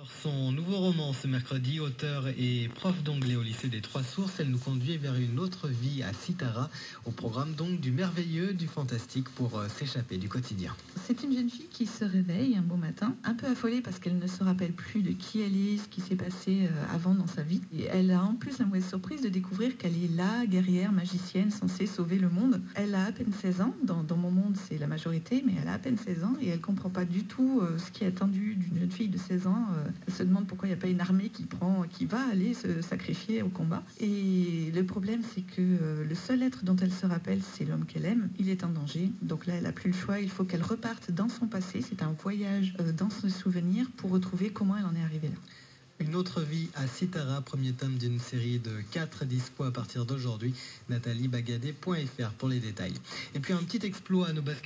Son nouveau roman ce mercredi, auteur et prof d'anglais au lycée des Trois Sources, elle nous conduit vers une autre vie à Sitara, au programme donc du merveilleux, du fantastique pour s'échapper du quotidien. C'est une jeune fille qui se réveille un beau matin, un peu affolée parce qu'elle ne se rappelle plus de qui elle est, ce qui s'est passé avant dans sa vie. Et elle a en plus la mauvaise surprise de découvrir qu'elle est la guerrière magicienne censée sauver le monde. Elle a à peine 16 ans, dans mon monde c'est la majorité, mais elle a à peine 16 ans et elle comprend pas du tout ce qui est attendu d'une jeune fille de 16 ans. Elle se demande pourquoi il n'y a pas une armée qui va aller se sacrifier au combat. Et le problème c'est que le seul être dont elle se rappelle c'est l'homme qu'elle aime. Il est en danger, donc là elle n'a plus le choix, il faut qu'elle reparte dans son passé. C'est un voyage dans ses souvenirs pour retrouver comment elle en est arrivée là. Une autre vie à Sitara, premier tome d'une série de 4 dispo à partir d'aujourd'hui. NathalieBagadé.fr pour les détails. Et puis un petit exploit à nos baskets.